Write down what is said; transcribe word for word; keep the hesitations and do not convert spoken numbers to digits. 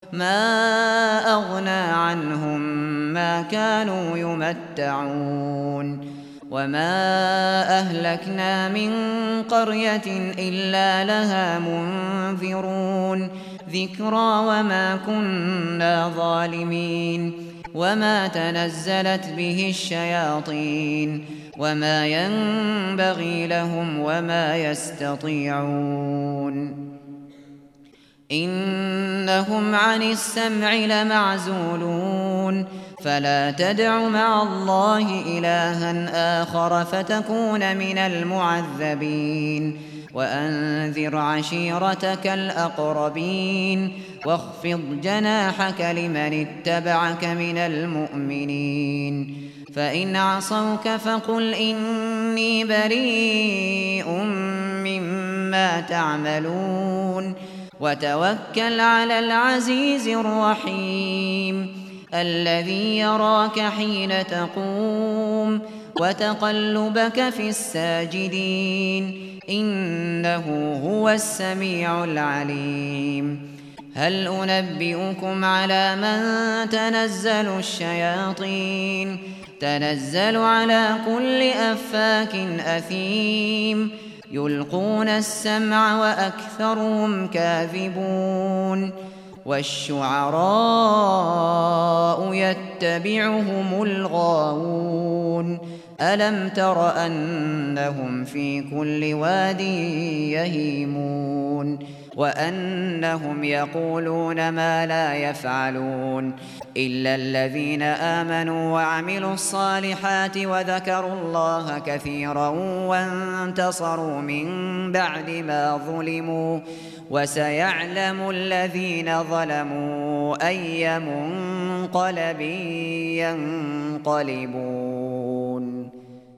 ما أغنى عنهم ما كانوا يمتعون وما أهلكنا من قرية إلا لها منذرون ذكرى وما كنا ظالمين وما تنزلت به الشياطين وما ينبغي لهم وما يستطيعون إنهم عن السمع لمعزولون فلا تدع مع الله إلها آخر فتكون من المعذبين وأنذر عشيرتك الأقربين واخفض جناحك لمن اتبعك من المؤمنين فإن عصوك فقل إني بريء مما تعملون وتوكل على العزيز الرحيم الذي يراك حين تقوم وتقلبك في الساجدين إنه هو السميع العليم هل أنبئكم على من تنزل الشياطين تنزل على كل أفاك أثيم يلقون السمع وأكثرهم كاذبون والشعراء يتبعهم الغاوون ألم تر أنهم في كل واد يهيمون وأنهم يقولون ما لا يفعلون إلا الذين آمنوا وعملوا الصالحات وذكروا الله كثيرا وانتصروا من بعد ما ظلموا وسيعلم الذين ظلموا أي منقلب ينقلبون